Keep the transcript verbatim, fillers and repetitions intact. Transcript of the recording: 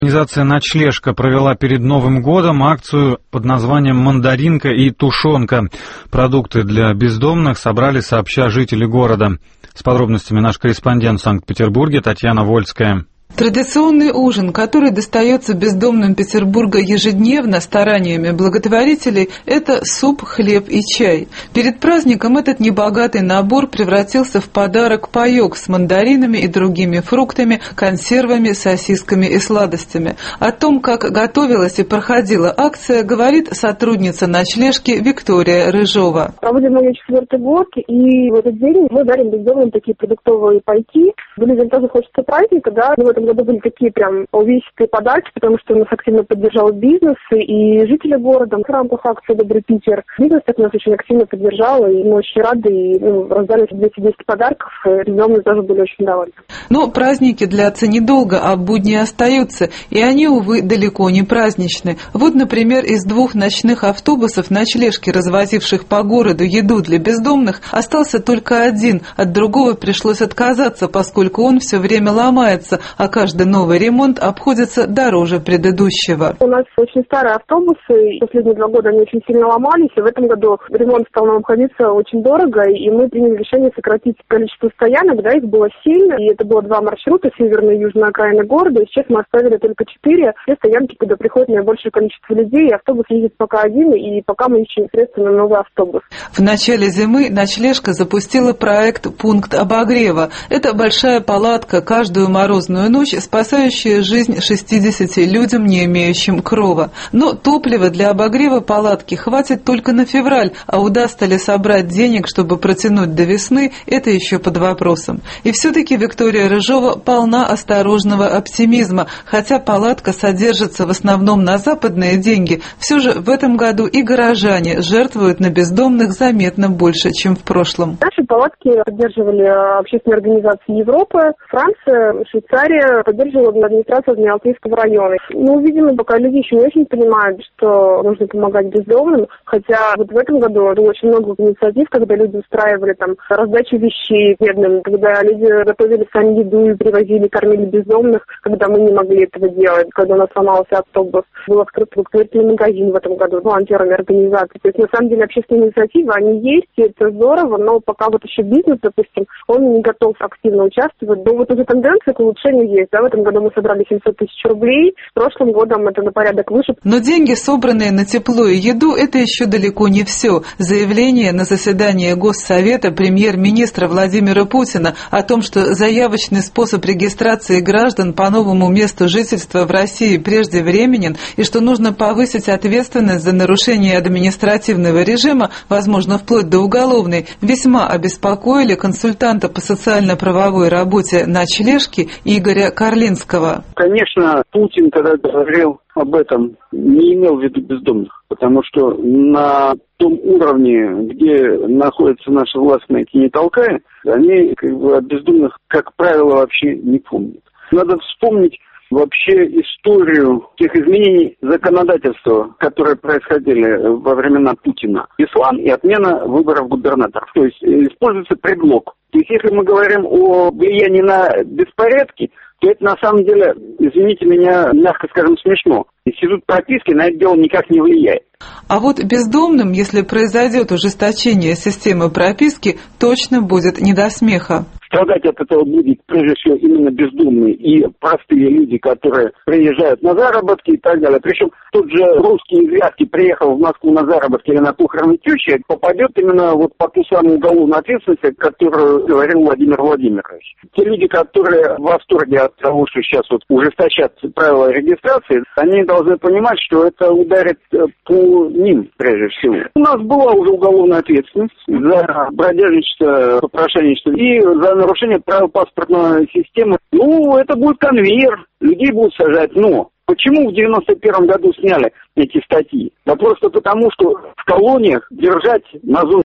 Организация «Ночлежка» провела перед Новым годом акцию под названием «Мандаринка и тушенка». Продукты для бездомных собрали сообща жители города. С подробностями наш корреспондент в Санкт-Петербурге Татьяна Вольская. Традиционный ужин, который достается бездомным Петербурга ежедневно стараниями благотворителей, это суп, хлеб и чай. Перед праздником этот небогатый набор превратился в подарок-паёк с мандаринами и другими фруктами, консервами, сосисками и сладостями. О том, как готовилась и проходила акция, говорит сотрудница ночлежки Виктория Рыжова. Проводим мы ее четвертый год, и в этот день мы дарим бездомным такие продуктовые пайки. Людям тоже хочется праздника, да, в этом году были такие прям увесистые подарки, потому что у нас активно поддержал бизнес и жители города. В рамках акции «Добрый Питер» бизнес так нас очень активно поддержал, и мы очень рады, и ну, раздали двести десять подарков, и бездомные тоже были очень довольны. Но праздники длятся недолго, а будни остаются, и они, увы, далеко не праздничны. Вот, например, из двух ночных автобусов ночлежки, развозивших по городу еду для бездомных, остался только один, от другого пришлось отказаться, поскольку он все время ломается, а каждый новый ремонт обходится дороже предыдущего. У нас очень старые автобусы, последние два года они очень сильно ломались, и в этом году ремонт стал нам обходиться очень дорого, и мы приняли решение сократить количество стоянок, да, их было семь, и это было два маршрута, северная и южная окраины города, и сейчас мы оставили только четыре, все стоянки, куда приходит наибольшее количество людей, и автобус ездит пока один, и пока мы ищем средства на новый автобус. В начале зимы ночлежка запустила проект «Пункт обогрева». Это большая палатка каждую морозную ночь, спасающая жизнь шестидесяти людям, не имеющим крова. Но топлива для обогрева палатки хватит только на февраль, а удастся ли собрать денег, чтобы протянуть до весны, это еще под вопросом. И все-таки Виктория Рыжова полна осторожного оптимизма. Хотя палатка содержится в основном на западные деньги, все же в этом году и горожане жертвуют на бездомных заметно больше, чем в прошлом. Наши палатки поддерживали общественные организации Европы, Франция, Швейцария, поддерживала администрация Адмиралтейского района. Ну, видимо, пока люди еще не очень понимают, что нужно помогать бездомным, хотя вот в этом году было очень много инициатив, когда люди устраивали там раздачу вещей бедным, когда люди готовили сами еду и привозили, кормили бездомных, когда мы не могли этого делать, когда у нас сломался автобус. Был открыт благотворительный магазин в этом году волонтерами организации. То есть, на самом деле, общественные инициативы, они есть, и это здорово, но пока вот еще бизнес, допустим, он не готов активно участвовать. Но вот уже тенденция к улучшению есть. Да, в этом году мы собрали семьсот тысяч рублей, в прошлом годом это на порядок выше. Но деньги, собранные на тепло и еду, это еще далеко не все. Заявление на заседании Госсовета премьер-министра Владимира Путина о том, что заявочный способ регистрации граждан по новому месту жительства в России преждевременен и что нужно повысить ответственность за нарушение административного режима, возможно, вплоть до уголовной, весьма обеспокоили консультанта по социально-правовой работе ночлежки Игоря Карлинского. Конечно, Путин, когда говорил об этом, не имел в виду бездомных, потому что на том уровне, где находятся наши властные кинетолкаи, они как бы от бездомных, как правило, вообще не помнят. Надо вспомнить вообще историю тех изменений законодательства, которые происходили во времена Путина. Ислам и отмена выборов губернаторов. То есть используется предлог. То есть если мы говорим о влиянии на беспорядки, то это на самом деле, извините меня, мягко скажем, смешно. Институт прописки на это дело никак не влияет. А вот бездомным, если произойдет ужесточение системы прописки, точно будет не до смеха. Страдать от этого будет, прежде всего, именно бездомные и простые люди, которые приезжают на заработки и так далее. Причем тот же русский из Вятки, приехал в Москву на заработки или на похороны тещи, попадет именно вот по ту самую уголовную ответственность, о которой говорил Владимир Владимирович. Те люди, которые в восторге от того, что сейчас вот ужесточатся правила регистрации, они должны понимать, что это ударит по ним, прежде всего. У нас была уже уголовная ответственность за бродяжничество, попрошайничество и за нарушение правил паспортной системы. Ну, это будет конвейер, людей будут сажать. Но почему в девяносто первом году сняли эти статьи? Да просто потому, что в колониях держать на зоне